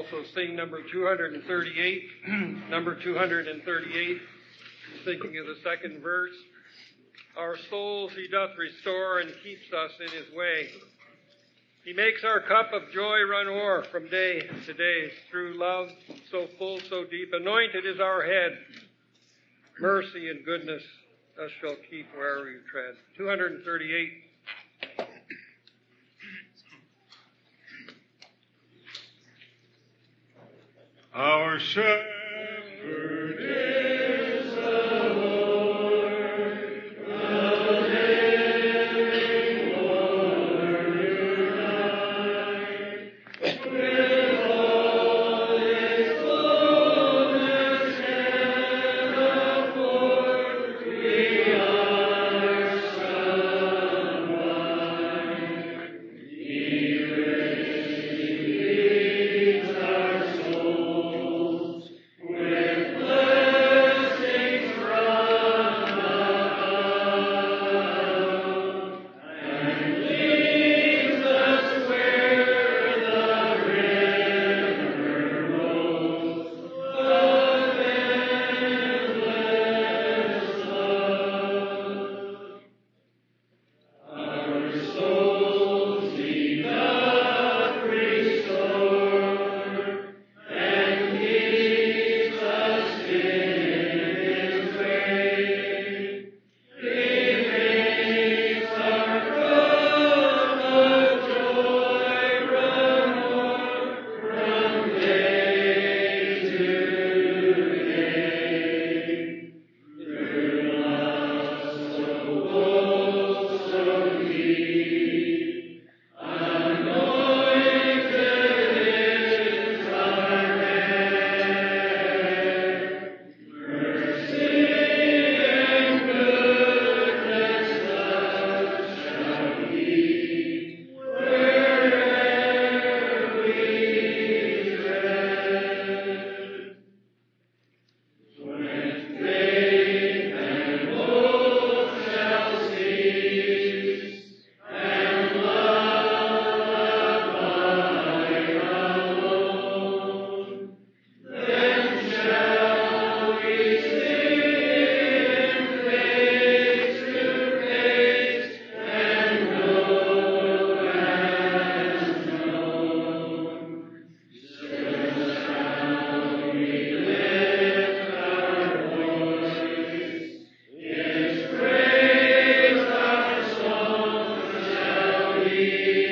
also sing number 238. Number 238, thinking of the second verse. Our souls he doth restore and keeps us in his way. He makes our cup of joy run o'er from day to day. Through love so full, so deep, anointed is our head. Mercy and goodness us shall keep wherever you tread. 238. Our shepherd is the Lord, the living Lord unite. With all his fullness and afford, we are sunlight. He leads our souls with blessings from above, and leads us where the river flows of endless love. Our souls he doth restore, and keeps us in his way. He makes our cup of joy run o'er from day to day. Through love so full, so deep, anointed is our head. Mercy and goodness us shall keep wherever we tread. When faith and hope shall cease, and love abide alone, then shall we sing face to face and know as known. Still shall we lift our voice, His praise our song shall be,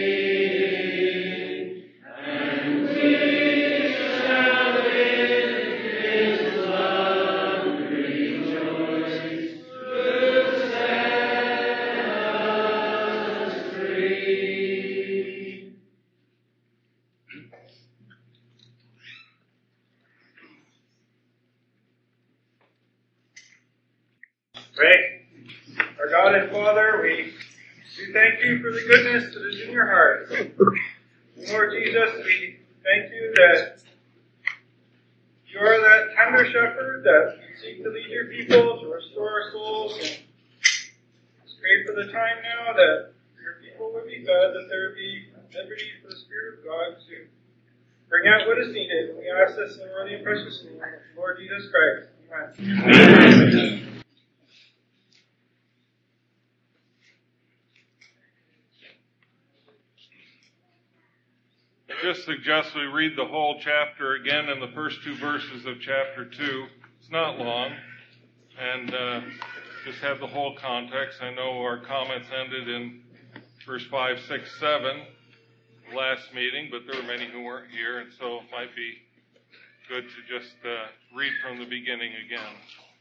and we shall in His love rejoice, who set us free. Pray. Our God and Father, we thank you for the goodness that is in your heart. Lord Jesus, we thank you that you are that tender shepherd that seek to lead your people, to restore our souls. And just pray for the time now that your people would be fed, that there would be liberty for the Spirit of God to bring out what is needed. We ask this in the worthy and precious name of Lord Jesus Christ. Amen. I just suggest we read the whole chapter again in the first two verses of chapter 2. It's not long, and just have the whole context. I know our comments ended in verse 5, 6, 7 last meeting, but there were many who weren't here, and so it might be good to just read from the beginning again.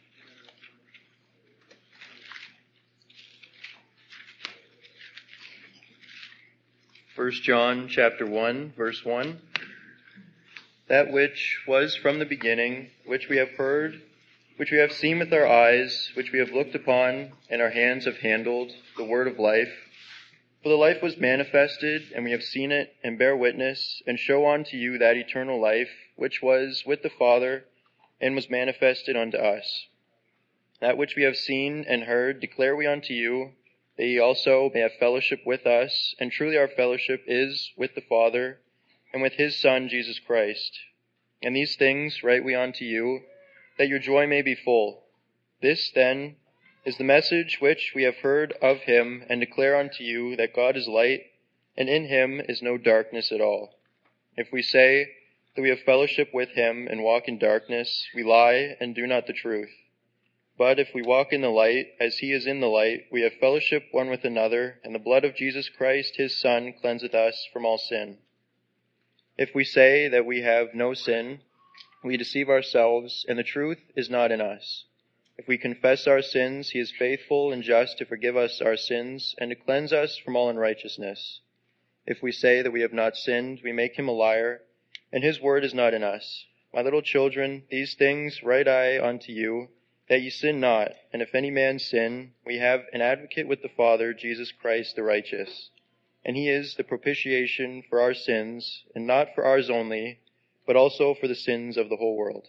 First John chapter 1, verse 1. That which was from the beginning, which we have heard, which we have seen with our eyes, which we have looked upon, and our hands have handled, the word of life. For the life was manifested, and we have seen it, and bear witness, and show unto you that eternal life, which was with the Father, and was manifested unto us. That which we have seen and heard declare we unto you, that ye also may have fellowship with us, and truly our fellowship is with the Father, and with his Son, Jesus Christ. And these things write we unto you, that your joy may be full. This, then, is the message which we have heard of him, and declare unto you, that God is light, and in him is no darkness at all. If we say that we have fellowship with him and walk in darkness, we lie and do not the truth. But if we walk in the light, as he is in the light, we have fellowship one with another, and the blood of Jesus Christ, his Son, cleanseth us from all sin. If we say that we have no sin, we deceive ourselves, and the truth is not in us. If we confess our sins, he is faithful and just to forgive us our sins, and to cleanse us from all unrighteousness. If we say that we have not sinned, we make him a liar, and his word is not in us. My little children, these things write I unto you, that ye sin not. And if any man sin, we have an advocate with the Father, Jesus Christ the righteous. And he is the propitiation for our sins, and not for ours only, but also for the sins of the whole world.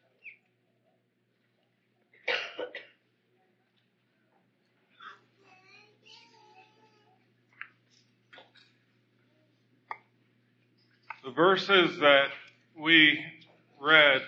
The verses that we read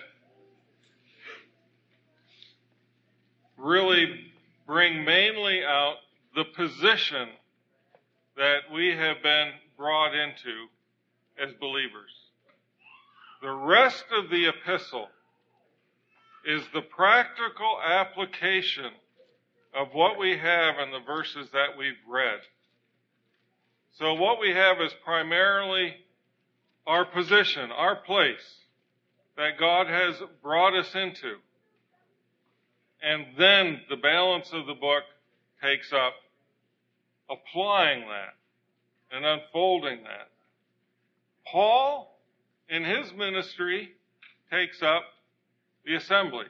really bring mainly out the position that we have been brought into as believers. The rest of the epistle is the practical application of what we have in the verses that we've read. So what we have is primarily our position, our place that God has brought us into. And then the balance of the book takes up applying that and unfolding that. Paul, in his ministry, takes up the assembly.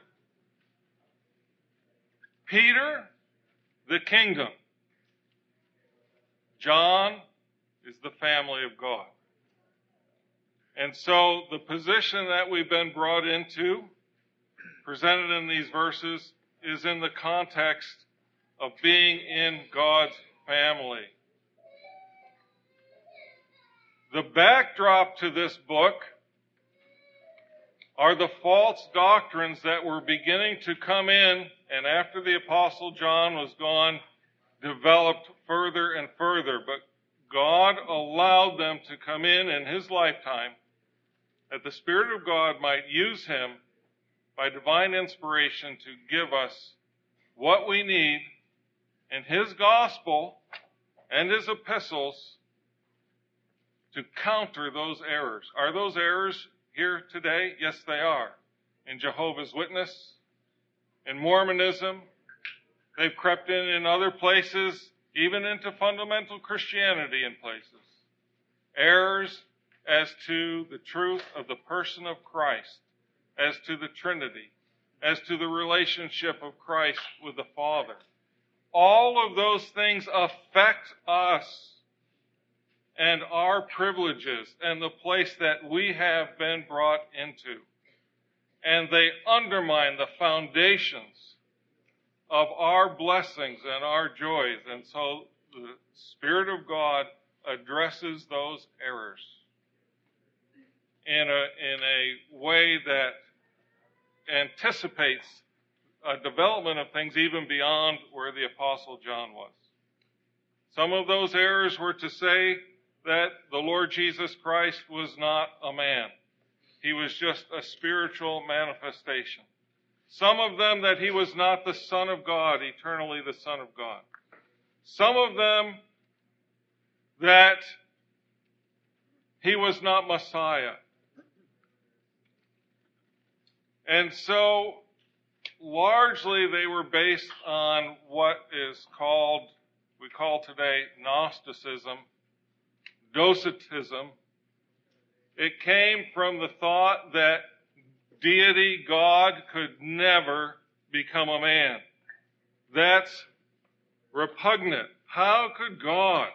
Peter, the kingdom. John is the family of God. And so the position that we've been brought into, presented in these verses, is in the context of being in God's family. The backdrop to this book are the false doctrines that were beginning to come in, and after the Apostle John was gone, developed further and further. But God allowed them to come in his lifetime, that the Spirit of God might use him by divine inspiration to give us what we need in his gospel and his epistles to counter those errors. Are those errors here today? Yes, they are. In Jehovah's Witness, in Mormonism, they've crept in other places, even into fundamental Christianity in places. Errors as to the truth of the person of Christ, as to the Trinity, as to the relationship of Christ with the Father. All of those things affect us and our privileges and the place that we have been brought into. And they undermine the foundations of our blessings and our joys. And so the Spirit of God addresses those errors in a way that anticipates a development of things even beyond where the Apostle John was. Some of those errors were to say that the Lord Jesus Christ was not a man. He was just a spiritual manifestation. Some of them that he was not the Son of God, eternally the Son of God. Some of them that he was not Messiah. And so, largely they were based on what is called, we call today Gnosticism, Docetism. It came from the thought that deity, God, could never become a man. That's repugnant. How could God,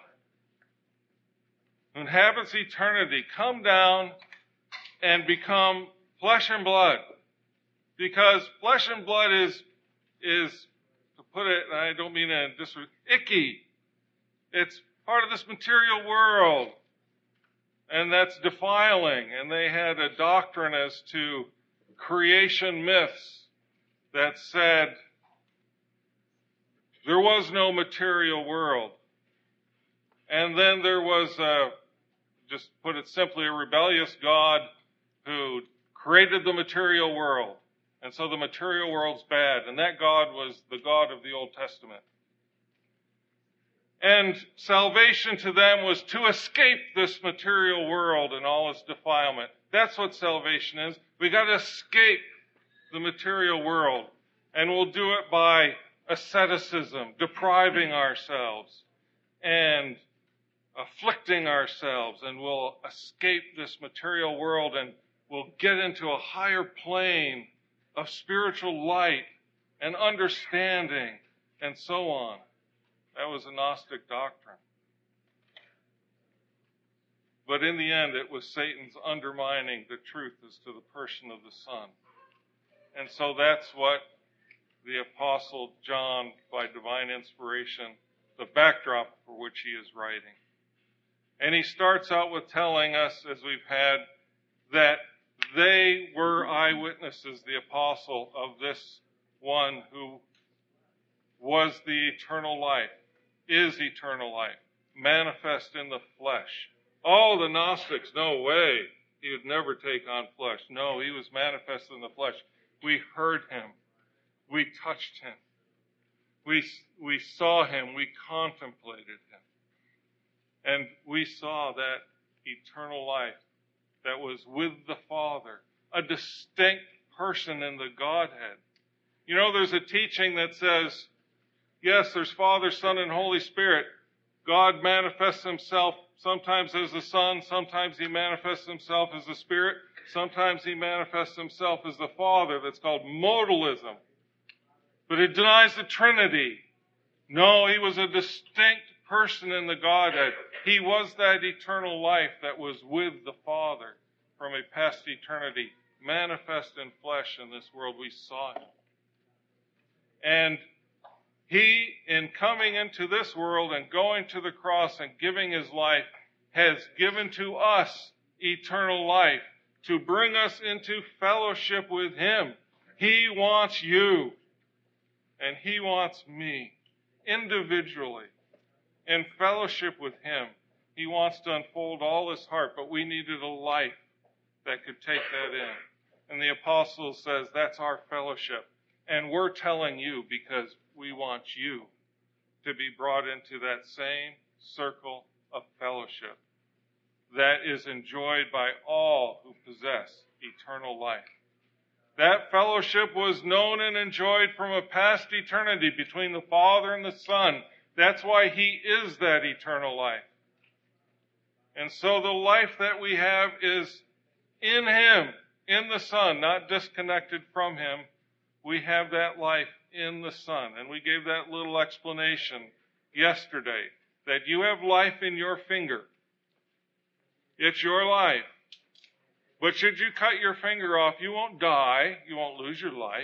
who inhabits eternity, come down and become flesh and blood? Because flesh and blood is to put it, and I don't mean it icky. It's part of this material world. and that's defiling. And they had a doctrine as to creation myths that said there was no material world. And then there was, just put it simply, a rebellious God who created the material world. And so the material world's bad. And that God was the God of the Old Testament. And salvation to them was to escape this material world and all its defilement. That's what salvation is. We got to escape the material world. And we'll do it by asceticism, depriving ourselves, and afflicting ourselves. And we'll escape this material world, and we'll get into a higher plane of spiritual light and understanding and so on. That was a Gnostic doctrine. But in the end, it was Satan's undermining the truth as to the person of the Son. And so that's what the Apostle John, by divine inspiration, the backdrop for which he is writing. And he starts out with telling us, as we've had, that they were eyewitnesses, the apostle, of this one who was the eternal life, is eternal life, manifest in the flesh. Oh, the Gnostics, no way. He would never take on flesh. No, he was manifest in the flesh. We heard him. We touched him. We saw him. We contemplated him. And we saw that eternal life that was with the Father, a distinct person in the Godhead. You know, there's a teaching that says, yes, there's Father, Son, and Holy Spirit. God manifests himself sometimes as the Son, sometimes he manifests himself as the Spirit, sometimes he manifests himself as the Father. That's called modalism. But it denies the Trinity. No, he was a distinct person in the Godhead. He was that eternal life that was with the Father from a past eternity, manifest in flesh in this world. We saw him. And he, in coming into this world and going to the cross and giving his life, has given to us eternal life to bring us into fellowship with him. He wants you, and he wants me, individually, in fellowship with him. He wants to unfold all his heart, but we needed a life that could take that in. And the apostle says that's our fellowship. And we're telling you because we want you to be brought into that same circle of fellowship that is enjoyed by all who possess eternal life. That fellowship was known and enjoyed from a past eternity between the Father and the Son. That's why he is that eternal life. And so the life that we have is in him, in the Son, not disconnected from him. We have that life in the Son. And we gave that little explanation yesterday, that you have life in your finger. It's your life. But should you cut your finger off, you won't die. You won't lose your life.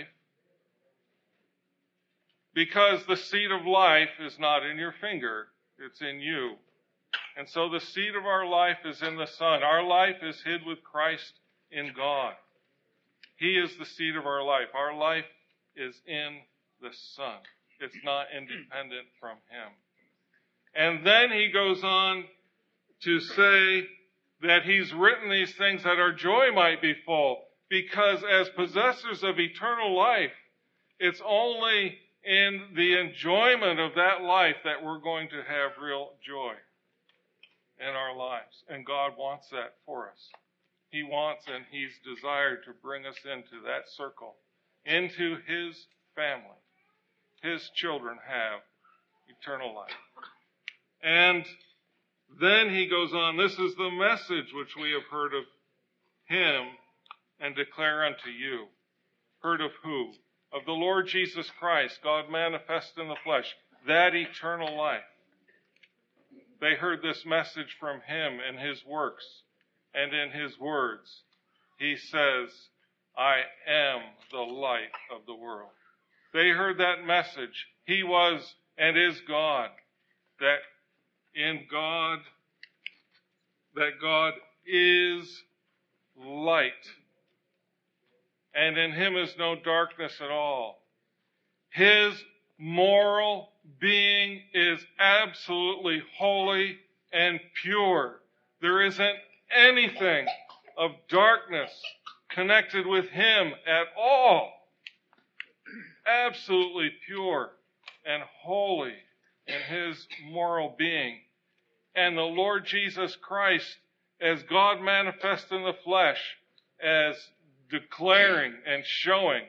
Because the seed of life is not in your finger. It's in you. And so the seed of our life is in the Son. Our life is hid with Christ in God. He is the seed of our life. Our life is in the Son. It's not independent from him. And then he goes on to say that he's written these things that our joy might be full. Because as possessors of eternal life, it's only in the enjoyment of that life that we're going to have real joy in our lives. And God wants that for us. He wants and he's desired to bring us into that circle, into his family. His children have eternal life. And then he goes on, this is the message which we have heard of him and declare unto you. Heard of who? Of the Lord Jesus Christ, God manifest in the flesh, that eternal life. They heard this message from him in his works and in his words. He says, I am the light of the world. They heard that message. He was and is God. That God is light, and in him is no darkness at all. His moral being is absolutely holy and pure. There isn't anything of darkness connected with him at all. Absolutely pure and holy in his moral being. And the Lord Jesus Christ, as God manifest in the flesh, as declaring and showing,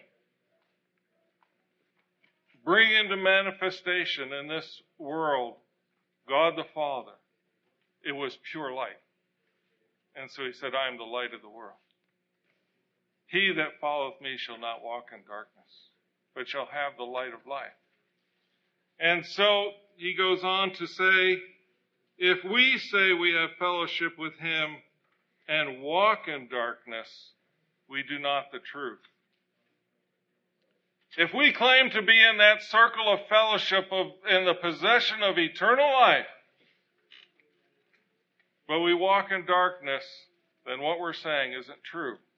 bring into manifestation in this world God the Father. It was pure light. And so he said, I am the light of the world. He that followeth me shall not walk in darkness, but shall have the light of life. And so he goes on to say, if we say we have fellowship with him and walk in darkness, we do not the truth. If we claim to be in that circle of fellowship in the possession of eternal life, but we walk in darkness, then what we're saying isn't true.